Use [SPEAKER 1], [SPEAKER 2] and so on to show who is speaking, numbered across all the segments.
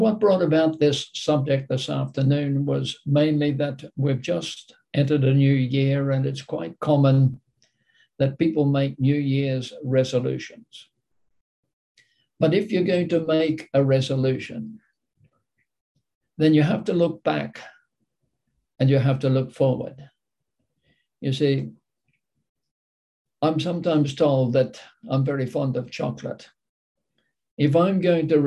[SPEAKER 1] what brought about this subject this afternoon was mainly that we've just entered a new year, and it's quite common that people make New Year's resolutions. But if you're going to make a resolution, then you have to look back and you have to look forward. You see, I'm sometimes told that I'm very fond of chocolate. If I'm going to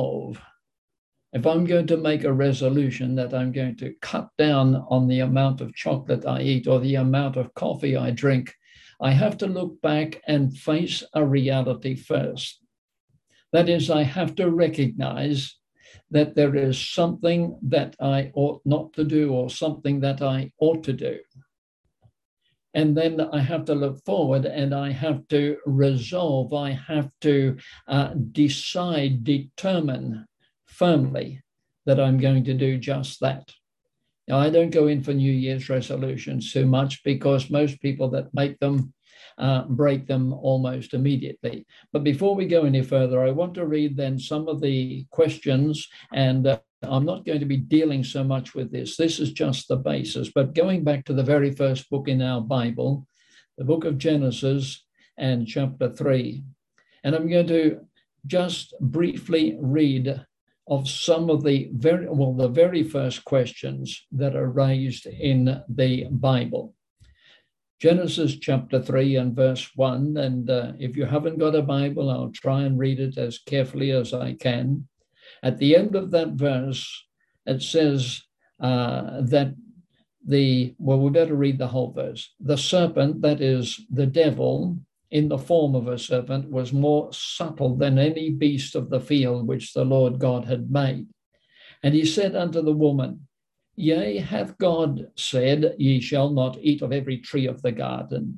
[SPEAKER 1] make a resolution that I'm going to cut down on the amount of chocolate I eat or the amount of coffee I drink, I have to look back and face a reality first. That is, I have to recognize that there is something that I ought not to do or something that I ought to do. And then I have to look forward and I have to resolve, I have to determine firmly that I'm going to do just that. Now, I don't go in for New Year's resolutions too much because most people that make them break them almost immediately. But before we go any further, I want to read then some of the questions, and I'm not going to be dealing so much with this. This is just the basis. But going back to the very first book in our Bible, the book of Genesis and chapter 3, and I'm going to just briefly read of some of the very first questions that are raised in the Bible. Genesis chapter 3 and verse 1, and if you haven't got a Bible, I'll try and read it as carefully as I can. At the end of that verse, it says we better read the whole verse. The serpent, that is the devil, in the form of a serpent, was more subtle than any beast of the field which the Lord God had made. And he said unto the woman, Yea, hath God said, Ye shall not eat of every tree of the garden?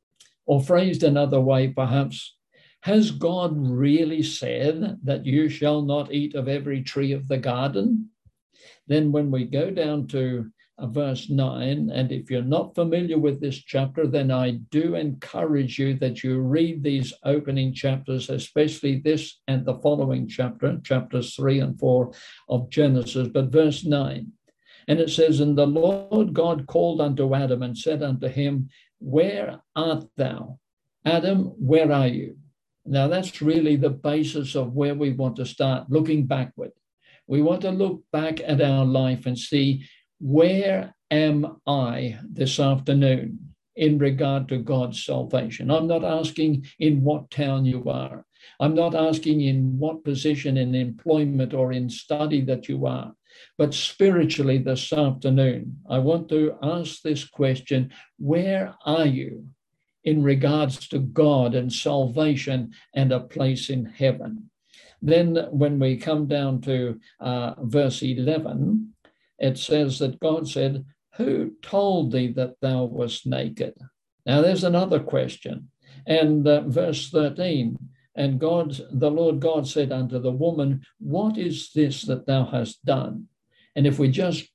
[SPEAKER 1] Or phrased another way, perhaps, has God really said that you shall not eat of every tree of the garden? Then when we go down to verse 9, and if you're not familiar with this chapter, then I do encourage you that you read these opening chapters, especially this and the following chapter, chapters 3 and 4 of Genesis. But verse 9, and it says, And the Lord God called unto Adam and said unto him, Where art thou? Adam, where are you? Now that's really the basis of where we want to start, looking backward. We want to look back at our life and see, where am I this afternoon in regard to God's salvation? I'm not asking in what town you are. I'm not asking in what position in employment or in study that you are. But spiritually this afternoon, I want to ask this question, where are you in regards to God and salvation and a place in heaven? Then when we come down to verse 11, it says that God said, Who told thee that thou wast naked? Now there's another question. And verse 13, and the Lord God said unto the woman, What is this that thou hast done? And if we just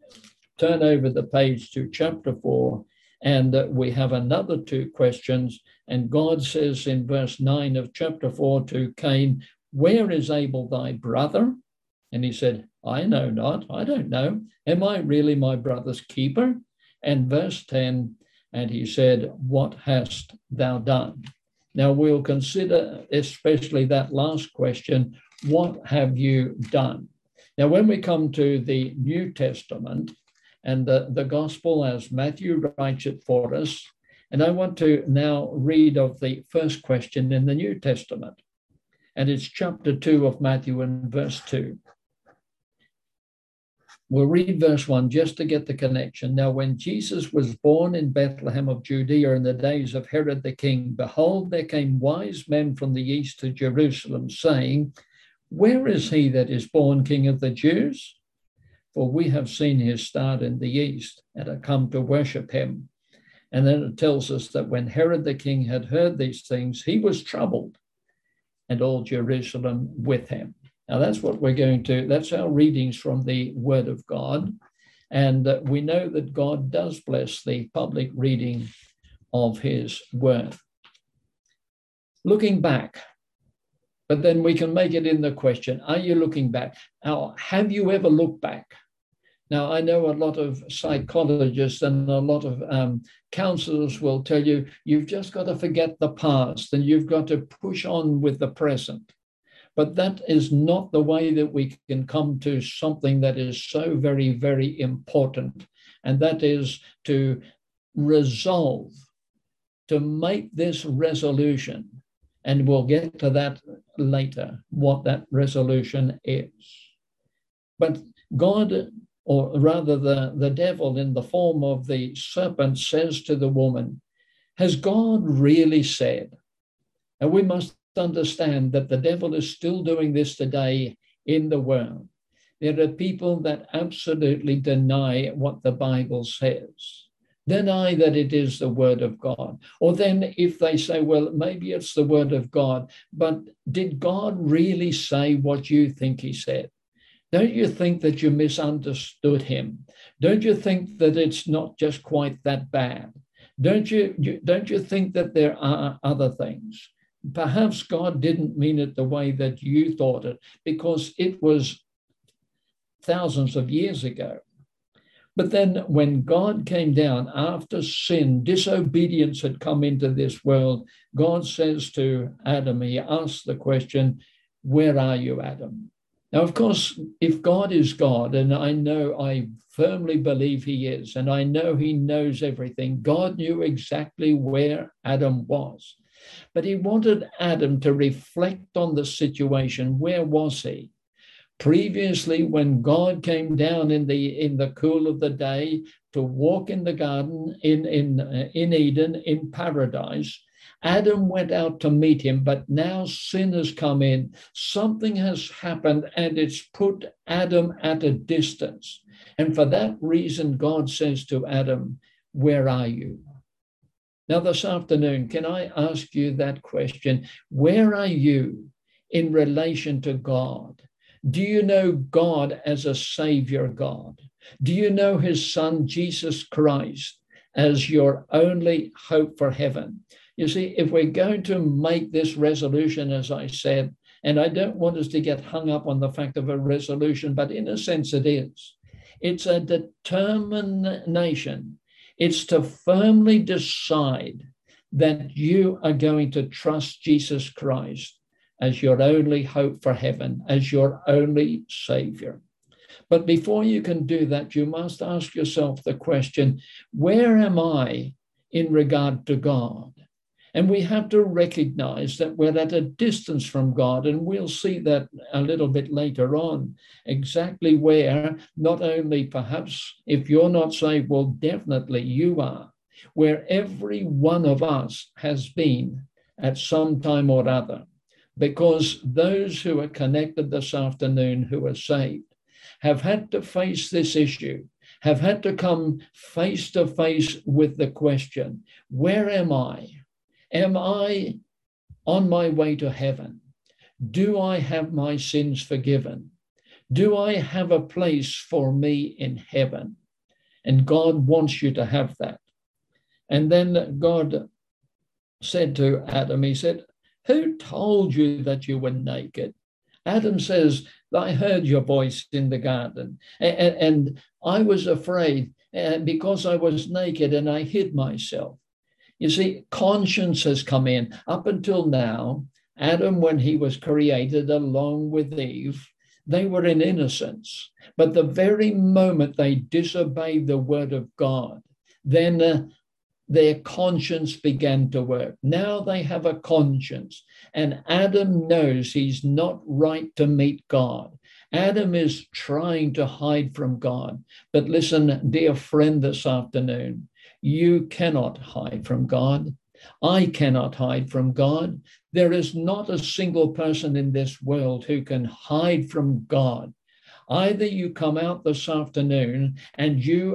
[SPEAKER 1] turn over the page to chapter 4, and we have another two questions, and God says in verse 9 of chapter 4 to Cain, Where is Abel thy brother? And he said, I know not, I don't know. Am I really my brother's keeper? And verse 10, and he said, What hast thou done? Now we'll consider especially that last question, what have you done? Now when we come to the New Testament and the gospel as Matthew writes it for us, and I want to now read of the first question in the New Testament, and it's chapter 2 of Matthew and verse 2. We'll read verse 1 just to get the connection. Now, when Jesus was born in Bethlehem of Judea in the days of Herod the king, behold, there came wise men from the east to Jerusalem, saying, Where is he that is born King of the Jews? For we have seen his star in the east and are come to worship him. And then it tells us that when Herod the king had heard these things, he was troubled, and all Jerusalem with him. Now, that's our readings from the Word of God. And we know that God does bless the public reading of his Word. Looking back, But then we can make it in the question, are you looking back? Now, have you ever looked back? Now, I know a lot of psychologists and a lot of counselors will tell you, you've just got to forget the past and you've got to push on with the present. But that is not the way that we can come to something that is so very, very important. And that is to resolve, to make this resolution. And we'll get to that later, what that resolution is. But God, or rather the devil in the form of the serpent, says to the woman, has God really said? And we must understand that the devil is still doing this today in the world. There are people that absolutely deny what the Bible says, deny that it is the word of God. Or then if they say, well, maybe it's the word of God, but did God really say what you think he said? Don't you think that you misunderstood him? Don't you think that it's not just quite that bad? Don't you think that there are other things? Perhaps God didn't mean it the way that you thought it, because it was thousands of years ago. But then when God came down after sin, disobedience had come into this world, God says to Adam, he asks the question, where are you, Adam? Now, of course, if God is God, and I firmly believe he is, and I know he knows everything, God knew exactly where Adam was. But he wanted Adam to reflect on the situation. Where was he? Previously, when God came down in the cool of the day to walk in the garden in Eden, in paradise, Adam went out to meet him, but now sin has come in. Something has happened, and it's put Adam at a distance. And for that reason, God says to Adam, where are you? Now, this afternoon, can I ask you that question? Where are you in relation to God? Do you know God as a Savior God? Do you know his Son, Jesus Christ, as your only hope for heaven? You see, if we're going to make this resolution, as I said, and I don't want us to get hung up on the fact of a resolution, but in a sense it is. It's a determination. It's to firmly decide that you are going to trust Jesus Christ as your only hope for heaven, as your only Savior. But before you can do that, you must ask yourself the question, where am I in regard to God? And we have to recognize that we're at a distance from God, and we'll see that a little bit later on, exactly where, not only perhaps if you're not saved, well, definitely you are, where every one of us has been at some time or other, because those who are connected this afternoon who are saved have had to face this issue, have had to come face to face with the question, where am I? Am I on my way to heaven? Do I have my sins forgiven? Do I have a place for me in heaven? And God wants you to have that. And then God said to Adam, he said, who told you that you were naked? Adam says, I heard your voice in the garden, and I was afraid because I was naked and I hid myself. You see, conscience has come in. Up until now, Adam, when he was created along with Eve, they were in innocence. But the very moment they disobeyed the word of God, then their conscience began to work. Now they have a conscience, and Adam knows he's not right to meet God. Adam is trying to hide from God. But listen, dear friend, this afternoon, you cannot hide from God. I cannot hide from God. There is not a single person in this world who can hide from God. Either you come out this afternoon and you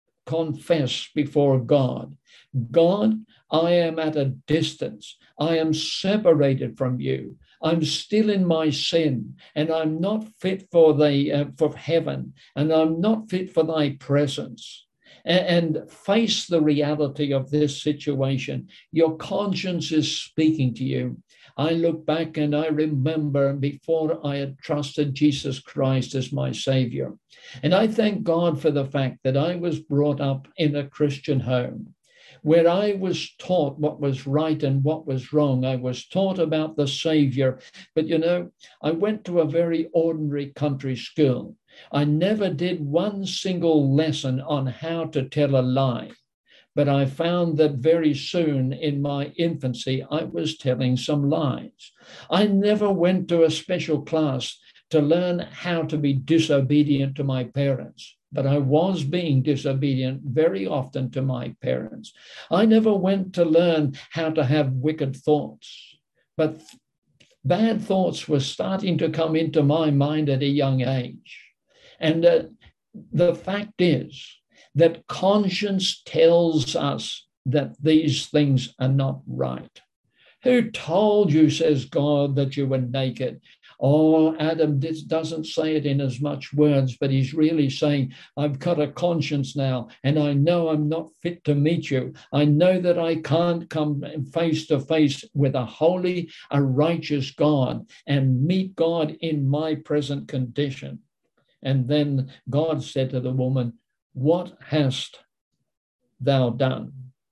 [SPEAKER 1] confess before God, God, I am at a distance. I am separated from you. I'm still in my sin, and I'm not fit for heaven, and I'm not fit for thy presence. And face the reality of this situation. Your conscience is speaking to you. I look back and I remember before I had trusted Jesus Christ as my Savior. And I thank God for the fact that I was brought up in a Christian home where I was taught what was right and what was wrong. I was taught about the Savior. But I went to a very ordinary country school. I never did one single lesson on how to tell a lie. But I found that very soon in my infancy, I was telling some lies. I never went to a special class to learn how to be disobedient to my parents, but I was being disobedient very often to my parents. I never went to learn how to have wicked thoughts, but bad thoughts were starting to come into my mind at a young age. And the fact is, that conscience tells us that these things are not right. Who told you, says God, that you were naked? Oh, Adam doesn't say it in as much words, but he's really saying, I've got a conscience now, and I know I'm not fit to meet you. I know that I can't come face to face with a holy, a righteous God and meet God in my present condition. And then God said to the woman, what hast thou done?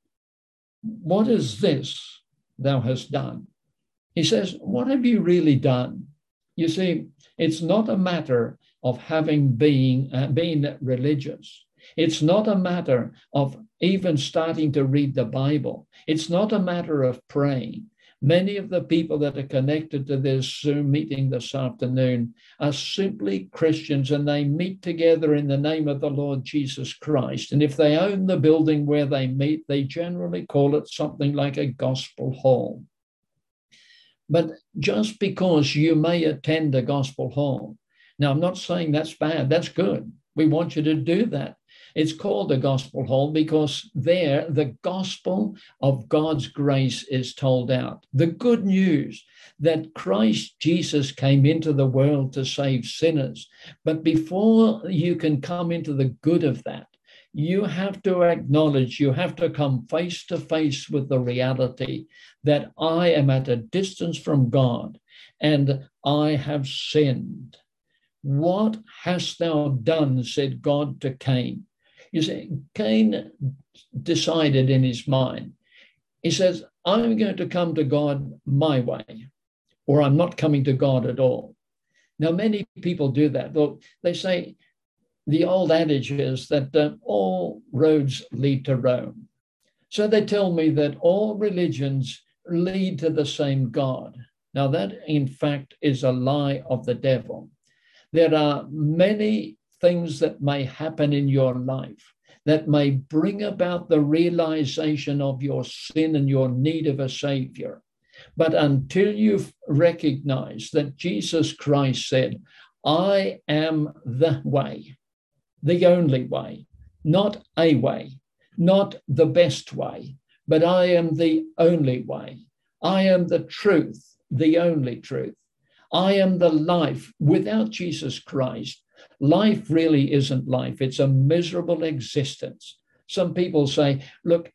[SPEAKER 1] What is this thou hast done? He says, what have you really done? You see, it's not a matter of having been religious. It's not a matter of even starting to read the Bible. It's not a matter of praying. Many of the people that are connected to this Zoom meeting this afternoon are simply Christians, and they meet together in the name of the Lord Jesus Christ. And if they own the building where they meet, they generally call it something like a gospel hall. But just because you may attend a gospel hall, now I'm not saying that's bad, that's good. We want you to do that. It's called the gospel hall because there the gospel of God's grace is told out. The good news that Christ Jesus came into the world to save sinners. But before you can come into the good of that, you have to acknowledge, you have to come face to face with the reality that I am at a distance from God and I have sinned. What hast thou done, said God to Cain. You see, Cain decided in his mind, he says, I'm going to come to God my way, or I'm not coming to God at all. Now, many people do that. They say the old adage is that all roads lead to Rome. So they tell me that all religions lead to the same God. Now, that in fact is a lie of the devil. There are many things that may happen in your life that may bring about the realization of your sin and your need of a Savior. But until you recognize that Jesus Christ said, I am the way, the only way, not a way, not the best way, but I am the only way. I am the truth, the only truth. I am the life. Without Jesus Christ, life really isn't life. It's a miserable existence. Some people say, look,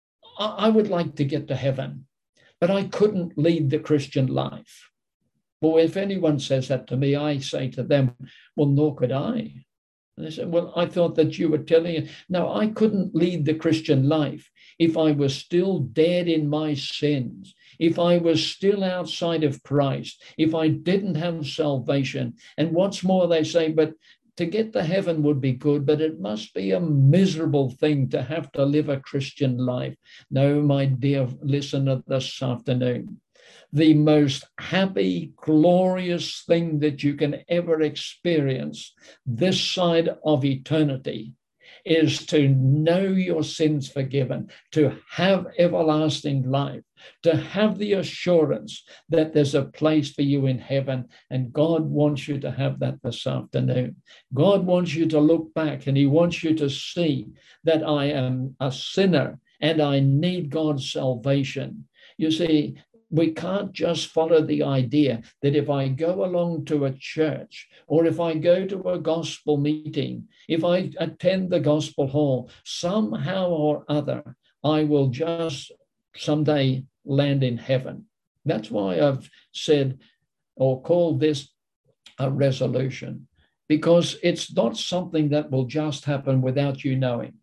[SPEAKER 1] I would like to get to heaven, but I couldn't lead the Christian life. Well, if anyone says that to me, I say to them, well, nor could I. And they said, well, I thought that you were telling it. No, I couldn't lead the Christian life if I was still dead in my sins, if I was still outside of Christ, if I didn't have salvation. And what's more, they say, but to get to heaven would be good, but it must be a miserable thing to have to live a Christian life. No, my dear listener, this afternoon, the most happy, glorious thing that you can ever experience this side of eternity is to know your sins forgiven, to have everlasting life, to have the assurance that there's a place for you in heaven. And God wants you to have that this afternoon. God wants you to look back and he wants you to see that I am a sinner and I need God's salvation. You see, we can't just follow the idea that if I go along to a church or if I go to a gospel meeting, if I attend the gospel hall, somehow or other, I will just someday land in heaven. That's why I've said or called this a resolution, because it's not something that will just happen without you knowing.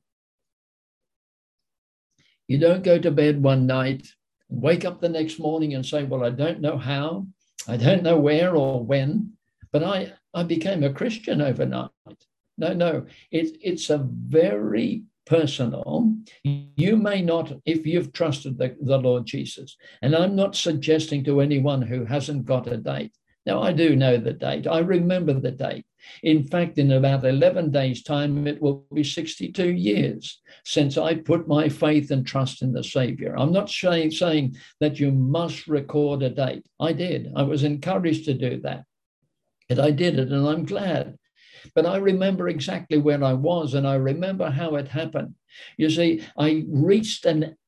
[SPEAKER 1] You don't go to bed one night, wake up the next morning and say, well, I don't know how, I don't know where or when, but I became a Christian overnight. No, it's a very personal. You may not, if you've trusted the Lord Jesus, and I'm not suggesting to anyone who hasn't got a date. Now, I do know the date. I remember the date. In fact, in about 11 days' time, it will be 62 years since I put my faith and trust in the Savior. I'm not saying that you must record a date. I did. I was encouraged to do that. And I did it, and I'm glad. But I remember exactly where I was, and I remember how it happened. You see, I reached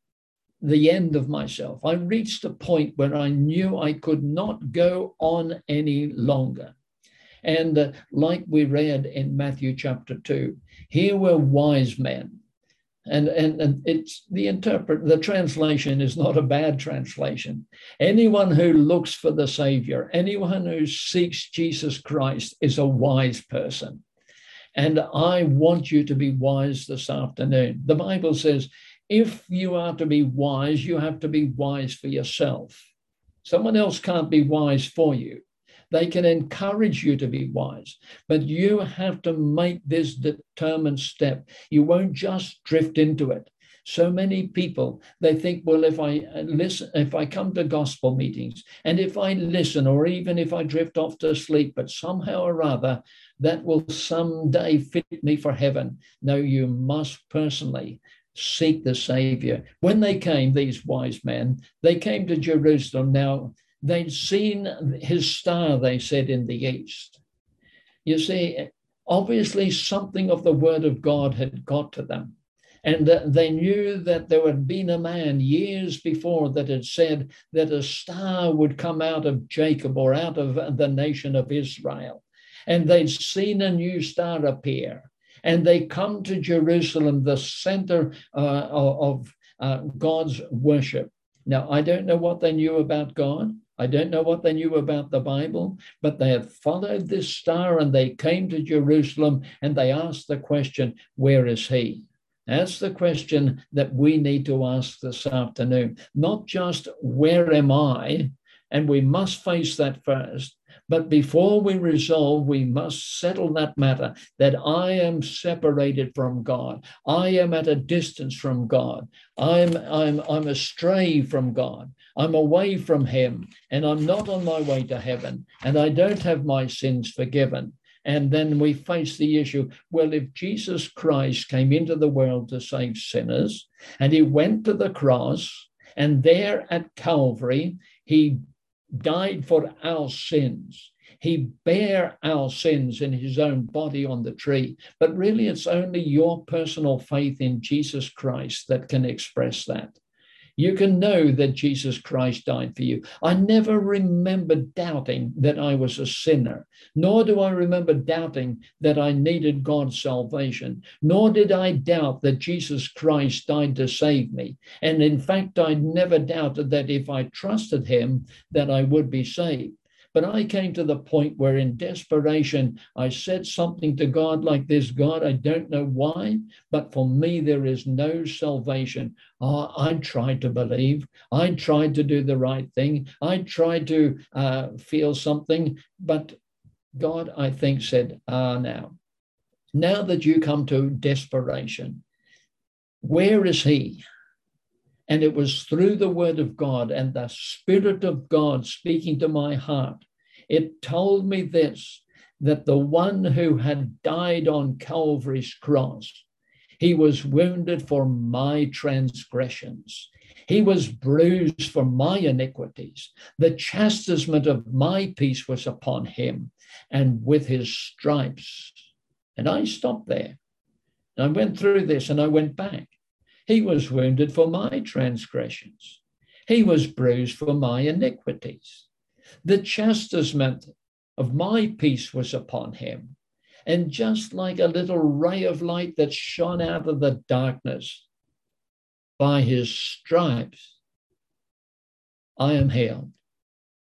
[SPEAKER 1] the end of myself. I reached a point where I knew I could not go on any longer. And like we read in Matthew chapter 2, here were wise men. And it's the translation is not a bad translation. Anyone who looks for the Savior, anyone who seeks Jesus Christ is a wise person. And I want you to be wise this afternoon. The Bible says, if you are to be wise, you have to be wise for yourself. Someone else can't be wise for you. They can encourage you to be wise, but you have to make this determined step. You won't just drift into it. So many people, they think, well, if I listen, if I come to gospel meetings, and if I listen, or even if I drift off to sleep, but somehow or other, that will someday fit me for heaven. No, you must personally seek the Savior. When they came, these wise men, they came to Jerusalem. Now, they'd seen his star, they said, in the east. You see, obviously something of the word of God had got to them. And they knew that there had been a man years before that had said that a star would come out of Jacob or out of the nation of Israel. And they'd seen a new star appear. And they come to Jerusalem, the center of God's worship. Now, I don't know what they knew about God. I don't know what they knew about the Bible, but they had followed this star and they came to Jerusalem and they asked the question, where is he? That's the question that we need to ask this afternoon. Not just, where am I? And we must face that first. But before we resolve, we must settle that matter, that I am separated from God. I am at a distance from God. I'm astray from God. I'm away from him, and I'm not on my way to heaven, and I don't have my sins forgiven. And then we face the issue, well, if Jesus Christ came into the world to save sinners, and he went to the cross, and there at Calvary, he died for our sins. He bare our sins in his own body on the tree. But really, it's only your personal faith in Jesus Christ that can express that. You can know that Jesus Christ died for you. I never remember doubting that I was a sinner, nor do I remember doubting that I needed God's salvation, nor did I doubt that Jesus Christ died to save me. And in fact, I never doubted that if I trusted him, that I would be saved. But I came to the point where in desperation, I said something to God like this, God, I don't know why, but for me, there is no salvation. I tried to believe. I tried to do the right thing. I tried to feel something, but God, I think, said, now that you come to desperation, where is he? And it was through the word of God and the Spirit of God speaking to my heart. It told me this, that the one who had died on Calvary's cross, he was wounded for my transgressions. He was bruised for my iniquities. The chastisement of my peace was upon him, and with his stripes. And I stopped there. I went through this and I went back. He was wounded for my transgressions. He was bruised for my iniquities. The chastisement of my peace was upon him. And just like a little ray of light that shone out of the darkness, by his stripes, I am healed.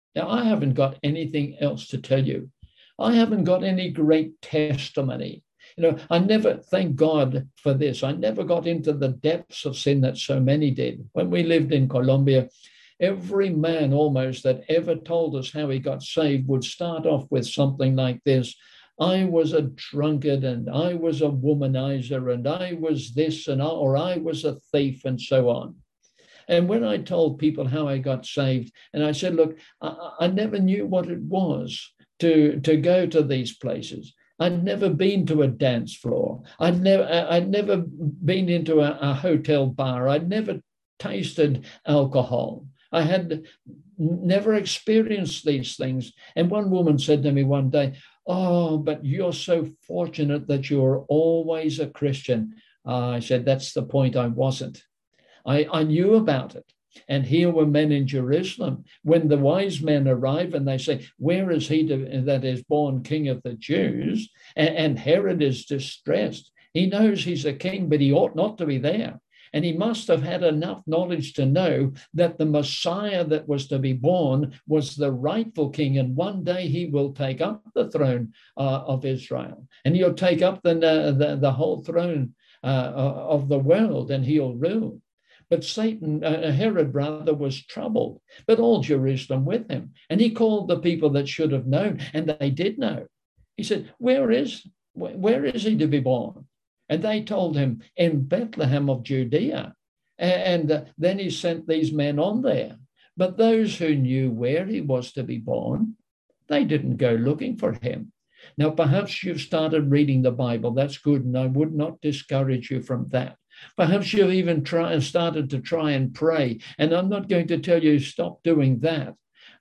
[SPEAKER 1] Now, I haven't got anything else to tell you. I haven't got any great testimony. I never, thank God for this, I never got into the depths of sin that so many did. When we lived in Colombia, every man almost that ever told us how he got saved would start off with something like this. I was a drunkard, and I was a womanizer, and I was this, or I was a thief, and so on. And when I told people how I got saved, and I said, look, I never knew what it was to go to these places. I'd never been to a dance floor. I'd never been into a hotel bar. I'd never tasted alcohol. I had never experienced these things. And one woman said to me one day, oh, but you're so fortunate that you're always a Christian. I said, that's the point, I wasn't. I knew about it. And here were men in Jerusalem. When the wise men arrive and they say, where is he that is born king of the Jews? And Herod is distressed. He knows he's a king, but he ought not to be there. And he must have had enough knowledge to know that the Messiah that was to be born was the rightful king. And one day he will take up the throne of Israel. And he'll take up the whole throne of the world, and he'll rule. But Herod rather was troubled, but all Jerusalem with him. And he called the people that should have known, and they did know. He said, where is he to be born? And they told him, in Bethlehem of Judea. And then he sent these men on there. But those who knew where he was to be born, they didn't go looking for him. Now, perhaps you've started reading the Bible. That's good, and I would not discourage you from that. Perhaps you've even started to try and pray. And I'm not going to tell you stop doing that.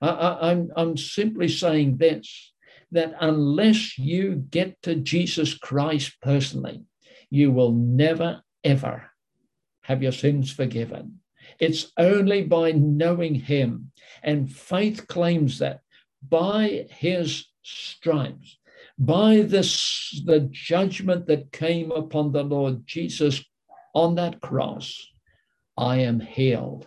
[SPEAKER 1] I'm simply saying this, that unless you get to Jesus Christ personally, you will never, ever have your sins forgiven. It's only by knowing him. And faith claims that by his stripes, by the judgment that came upon the Lord Jesus on that cross, I am healed.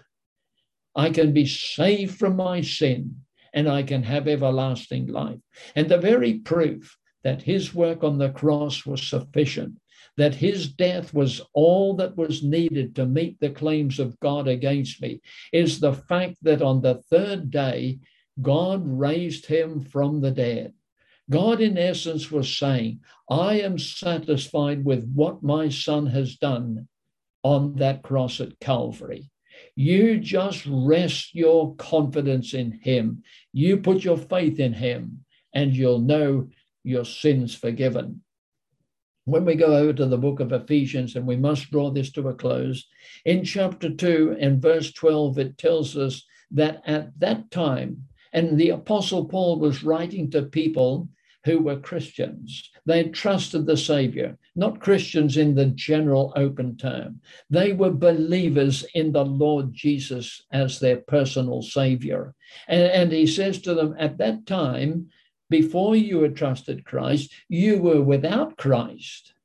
[SPEAKER 1] I can be saved from my sin, and I can have everlasting life. And the very proof that his work on the cross was sufficient, that his death was all that was needed to meet the claims of God against me, is the fact that on the third day, God raised him from the dead. God, in essence, was saying, I am satisfied with what my son has done on that cross at Calvary. You just rest your confidence in him. You put your faith in him, and you'll know your sins forgiven. When we go over to the book of Ephesians, and we must draw this to a close, in chapter 2 and verse 12, it tells us that at that time, and the Apostle Paul was writing to people who were Christians. They had trusted the Savior, not Christians in the general open term. They were believers in the Lord Jesus as their personal Savior. And he says to them, at that time, before you had trusted Christ, you were without Christ.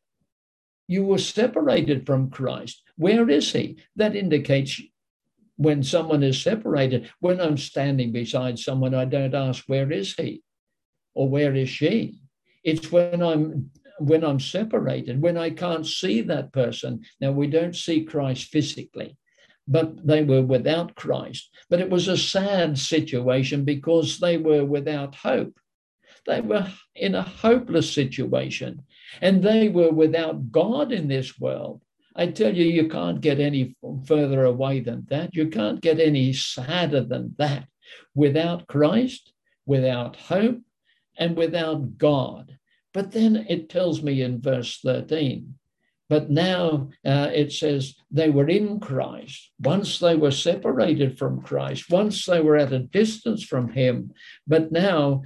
[SPEAKER 1] You were separated from Christ. Where is he? That indicates when someone is separated. When I'm standing beside someone, I don't ask, where is he? Or where is she? It's when I'm separated, when I can't see that person. Now, we don't see Christ physically, but they were without Christ. But it was a sad situation because they were without hope. They were in a hopeless situation, and they were without God in this world. I tell you, you can't get any further away than that. You can't get any sadder than that. Without Christ, without hope, and without God. But then it tells me in verse 13, but now it says they were in Christ. Once they were separated from Christ, once they were at a distance from him, but now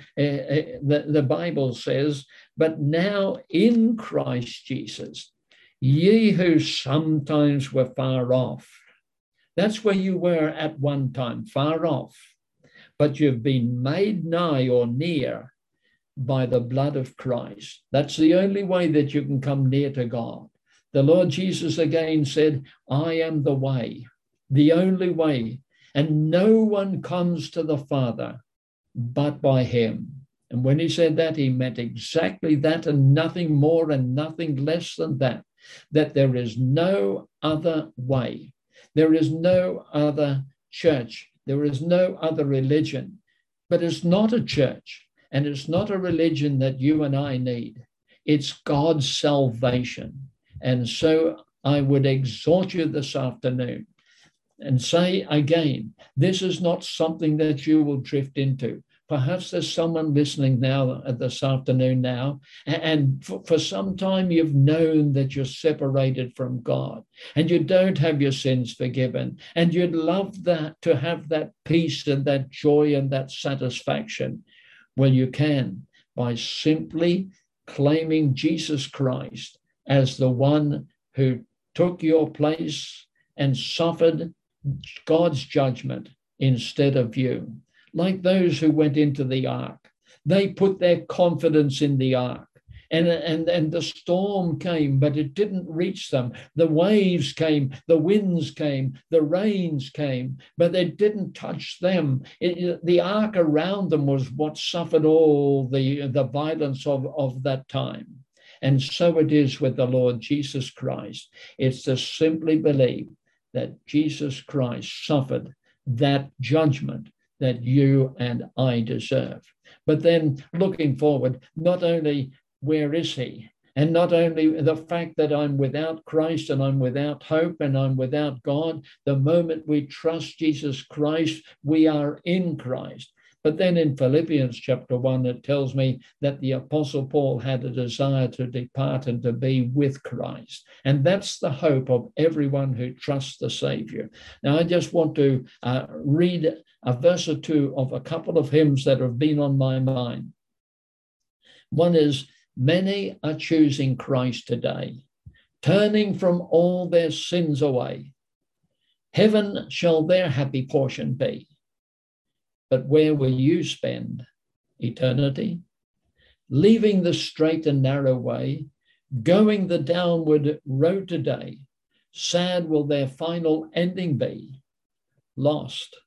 [SPEAKER 1] the Bible says, but now in Christ Jesus, ye who sometimes were far off. That's where you were at one time, far off, but you've been made nigh or near by the blood of Christ. That's the only way that you can come near to God. The Lord Jesus again said, I am the way, the only way, and no one comes to the Father but by him. And when he said that, he meant exactly that and nothing more and nothing less than that, that there is no other way. There is no other church. There is no other religion. But it's not a church and it's not a religion that you and I need. It's God's salvation. And so I would exhort you this afternoon and say again, this is not something that you will drift into. Perhaps there's someone listening now this afternoon now, and for some time you've known that you're separated from God and you don't have your sins forgiven, and you'd love that to have that peace and that joy and that satisfaction. Well, you can by simply claiming Jesus Christ as the one who took your place and suffered God's judgment instead of you. Like those who went into the ark, they put their confidence in the ark, and the storm came, but it didn't reach them. The waves came, the winds came, the rains came, but they didn't touch them. The ark around them was what suffered all the violence of that time. And so it is with the Lord Jesus Christ. It's to simply believe that Jesus Christ suffered that judgment that you and I deserve. But then looking forward, not only where is he, and not only the fact that I'm without Christ and I'm without hope and I'm without God, the moment we trust Jesus Christ, we are in Christ. But then in Philippians chapter 1, it tells me that the Apostle Paul had a desire to depart and to be with Christ. And that's the hope of everyone who trusts the Savior. Now, I just want to read a verse or two of a couple of hymns that have been on my mind. One is, many are choosing Christ today, turning from all their sins away. Heaven shall their happy portion be. But where will you spend eternity? Leaving the straight and narrow way, going the downward road today, sad will their final ending be. Lost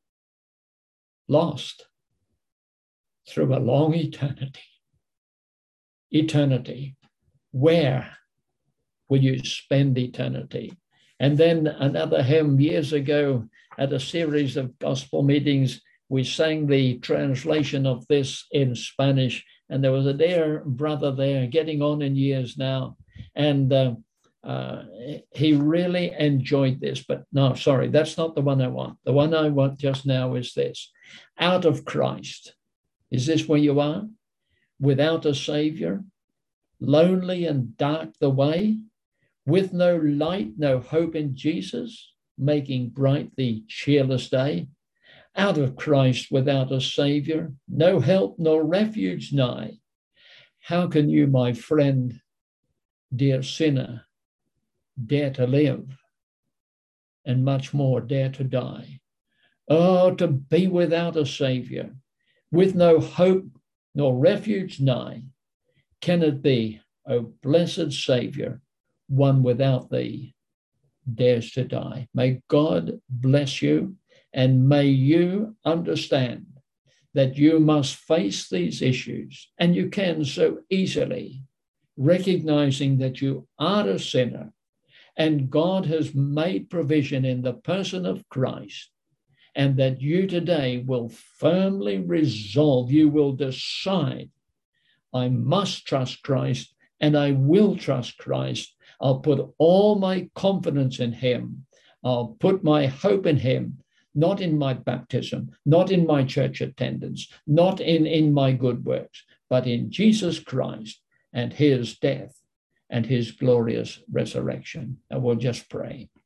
[SPEAKER 1] through a long eternity. Eternity. Where will you spend eternity? And then another hymn years ago at a series of gospel meetings, we sang the translation of this in Spanish, and there was a dear brother there getting on in years now, and he really enjoyed this. But no, sorry, that's not the one I want. The one I want just now is this. Out of Christ. Is this where you are? Without a Savior, lonely and dark the way, with no light, no hope in Jesus, making bright the cheerless day. Out of Christ without a Savior, no help nor refuge nigh. How can you, my friend, dear sinner, dare to live, and much more dare to die? Oh, to be without a Savior, with no hope nor refuge nigh. Can it be, O blessed Savior, one without thee dares to die? May God bless you. And may you understand that you must face these issues, and you can so easily, recognizing that you are a sinner, and God has made provision in the person of Christ, and that you today will firmly resolve, you will decide, I must trust Christ, and I will trust Christ. I'll put all my confidence in him. I'll put my hope in him. Not in my baptism, not in my church attendance, not in my good works, but in Jesus Christ and his death and his glorious resurrection. And we'll just pray.